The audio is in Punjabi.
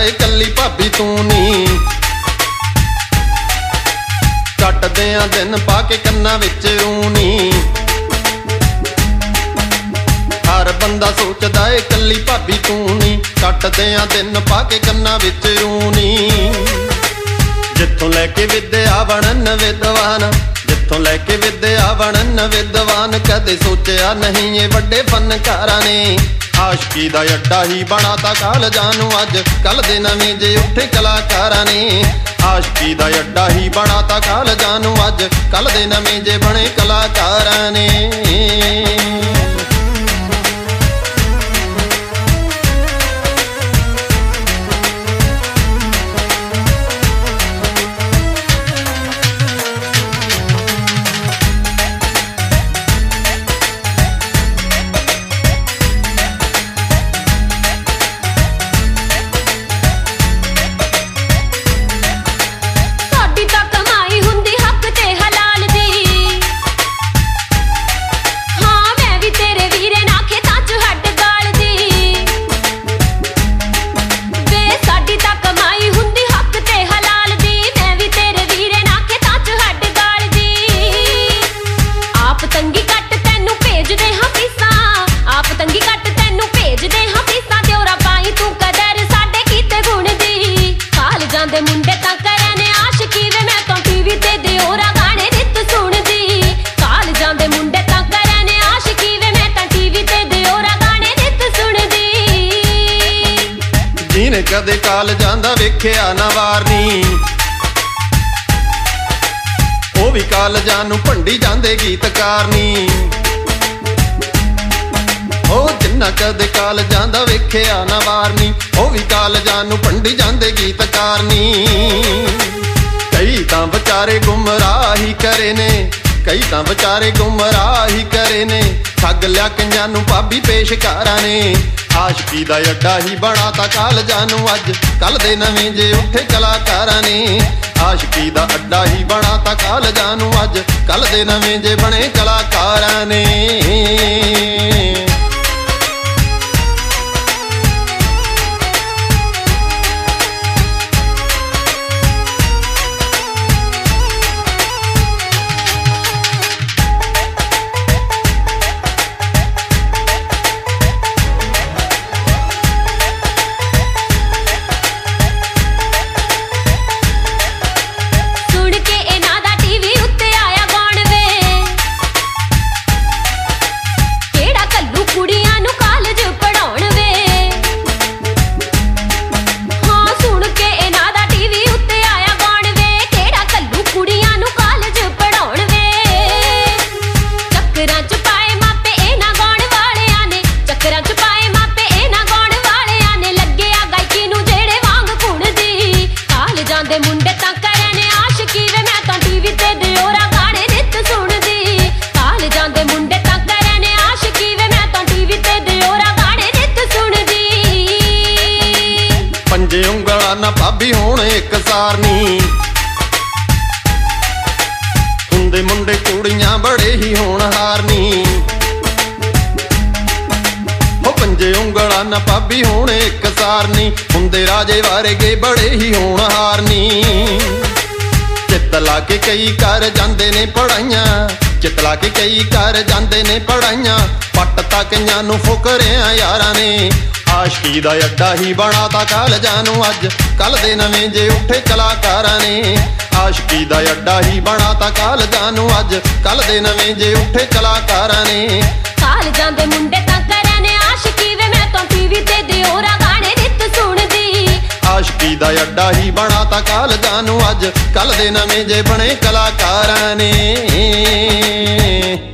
ਏ ਕੱਲੀ ਭਾਬੀ ਤੂੰ ਨੀ। ਕੱਟਦੇ ਆ ਦਿਨ ਪਾ ਕੇ ਕੰਨਾਂ ਵਿੱਚ ਰੂਣੀ। ਹਰ ਬੰਦਾ ਸੋਚਦਾ ਏ ਕੱਲੀ ਭਾਬੀ ਤੂੰ ਨੀ। ਕੱਟਦੇ ਆ ਦਿਨ ਪਾ ਕੇ ਕੰਨਾਂ ਵਿੱਚ ਰੂਣੀ। ਜਿੱਥੋਂ ਲੈ ਕੇ ਵਿਦਿਆ ਬਣਨ ਵਿਦਵਾਨ, ਜਿੱਥੋਂ ਲੈ ਕੇ ਵਿਦਿਆ ਬਣਨ ਵਿਦਵਾਨ, ਕਦੇ ਸੋਚਿਆ ਨਹੀਂ ਇਹ ਵੱਡੇ ਫਨਕਾਰਾਂ ਨੇ। ਆਸ਼ਕੀ ਦਾ ਅੱਡਾ ਹੀ ਬਣਾਤਾ ਕਾਲਜਾਂ ਨੂੰ ਅੱਜ ਕੱਲ ਦੇ ਨਵੇਂ ਜੇ ਉੱਠੇ ਕਲਾਕਾਰਾਂ ਨੇ। ਆਸ਼ਕੀ ਦਾ ਅੱਡਾ ਹੀ ਬਣਾਤਾ ਕਾਲਜਾਂ ਨੂੰ ਅੱਜ ਕੱਲ ਦੇ ਨਵੇਂ ਜੇ ਬਣੇ ਕਲਾਕਾਰਾਂ ਨੇ। ਦੇ ਮੁੰਡੇ ਤਾਂ ਕਰਿਆ ਨੇ ਆਸ਼ਕੀ ਵੇ ਮੈਂ ਤਾਂ ਟੀਵੀ ਤੇ ਦਿਓਰਾ ਗਾਣੇ ਨਿੱਤ ਸੁਣਦੀ। ਕਾਲਜਾਂ ਦੇ ਮੁੰਡੇ ਤਾਂ ਕਰਿਆ ਨੇ ਆਸ਼ਕੀ ਵੇ ਮੈਂ ਤਾਂ ਟੀਵੀ ਤੇ ਦਿਓਰਾ ਗਾਣੇ ਨਿੱਤ ਸੁਣਦੀ। ਜਿਹਨੇ ਕਦੇ ਕਾਲਜਾਂ ਦਾ ਵੇਖਿਆ ਨਾ ਵਾਰਨੀ, ਉਹ ਵੀ ਕਾਲਜਾਂ ਨੂੰ ਭੰਡੀ ਜਾਂਦੇ ਗੀਤਕਾਰ ਨੀ। ਉਹ ਜਿੰਨਾ ਕਦੇ ਕਾਲਜਾਂ ਦਾ ਵੇਖਿਆ ਨਾ ਵਾਰਨੀ, ਉਹ ਵੀ ਕਾਲਜਾਂ ਨੂੰ ਭੰਡੀ ਜਾਂਦੇ ਗੀਤਕਾਰ ਨੀ। ਕਈ ਤਾਂ ਵਿਚਾਰੇ ਗੁੰਮਰਾਹੀ ਕਰੇ ਨੇ, ਕਈ ਤਾਂ ਵਿਚਾਰੇ ਗੁੰਮਰਾਹੀ ਕਰੇ ਨੇ। ਠੱਗ ਲਿਆ ਕਈਆਂ ਨੂੰ ਭਾਬੀ ਪੇਸ਼ਕਾਰਾਂ ਨੇ। ਆਸ਼ਕੀ ਦਾ ਅੱਡਾ ਹੀ ਬਣਾਤਾ ਕਾਲਜਾਂ ਨੂੰ ਅੱਜ ਕੱਲ ਦੇ ਨਵੇਂ ਜੇ ਉੱਠੇ ਕਲਾਕਾਰਾਂ ਨੇ। ਆਸ਼ਕੀ ਦਾ ਅੱਡਾ ਹੀ ਬਣਾਤਾ ਕਾਲਜਾਂ ਨੂੰ ਅੱਜ ਕੱਲ ਦੇ ਨਵੇਂ ਜੇ ਬਣੇ ਕਲਾਕਾਰਾਂ ਨੇ। ਦੇ ਮੁੰਡੇ ਤਾਂ ਕਰਿਆ ਨੇ ਆਸ਼ਕੀ ਵੇ ਮੈਂ ਤਾਂ ਟੀਵੀ ਤੇ ਦਿਓਰਾ ਗਾਣੇ ਨਿੱਤ ਸੁਣਦੀ। ਕਾਲਜਾਂ ਦੇ ਮੁੰਡੇ ਤਾਂ ਕਰਿਆ ਨੇ ਆਸ਼ਕੀ ਵੇ ਮੈਂ ਤਾਂ ਟੀਵੀ ਤੇ ਦਿਓਰਾ ਗਾਣੇ ਨਿੱਤ ਸੁਣਦੀ। ਪੰਜੇ ਉਂਗਲਾਂ ਨਾ ਭਾਬੀ ਹੋਣ ਇੱਕ ਸਾਰਨੀ, ਹੁੰਦੇ ਮੁੰਡੇ ਕੁੜੀਆਂ ਬੜੇ ਹੀ ਹੋਣਹਾਰ ਨੀ। ਪੰਜੇ ਉਂਗਲਾਂ ਨਾ ਭਾਬੀ ਹੋਣ ਇੱਕ ਸਾਰਨੀ, ਹੁੰਦੇ ਰਾਜੇ ਵਾਰਗੇ ਬੜੇ ਹੀ ਹੋਣਹਾਰ ਨੀ। ਚਿੱਤ ਲਾ ਕੇ ਕਈ ਕਰ ਜਾਂਦੇ ਨੇ ਪੜਾਈਆਂ, ਚਿੱਤ ਲਾ ਕੇ ਕਈ ਕਰ ਜਾਂਦੇ ਨੇ ਪੜਾਈਆਂ। ਪੱਟ ਤਾਂ ਕਈਆਂ ਨੂੰ ਫੁਕਰਿਆਂ ਯਾਰਾਂ ਨੇ। ਆਸ਼ਕੀ ਦਾ ਅੱਡਾ ਹੀ ਬਣਾਤਾ ਕਾਲਜਾਂ ਨੂੰ ਅੱਜ ਕੱਲ ਦੇ ਨਵੇਂ ਜੇ ਉੱਠੇ ਕਲਾਕਾਰਾਂ ਨੇ। ਆਸ਼ਕੀ ਦਾ ਅੱਡਾ ਹੀ ਬਣਾਤਾ ਕਾਲਜਾਂ ਨੂੰ ਅੱਜ ਕੱਲ ਦੇ ਨਵੇਂ ਜੇ ਉੱਠੇ ਕਲਾਕਾਰਾਂ ਨੇ। ਕਾਲਜਾਂ ਦੇ ਮੁੰਡੇ ਤਾਂ ਕਰਿਆ ਨੇ ਆਸ਼ਕੀ ਵੇ ਮੈਂ ਤਾਂ ਟੀਵੀ ਤੇ ਦਿਓਰਾ ਗਾਣੇ ਨਿੱਤ ਸੁਣਦੀ। ਆਸ਼ਕੀ ਦਾ ਅੱਡਾ ਹੀ ਬਣਾਤਾ ਕਾਲਜਾਂ ਨੂੰ ਅੱਜ ਕੱਲ ਦੇ ਨਵੇਂ ਜੇ ਬਣੇ ਕਲਾਕਾਰਾਂ ਨੇ।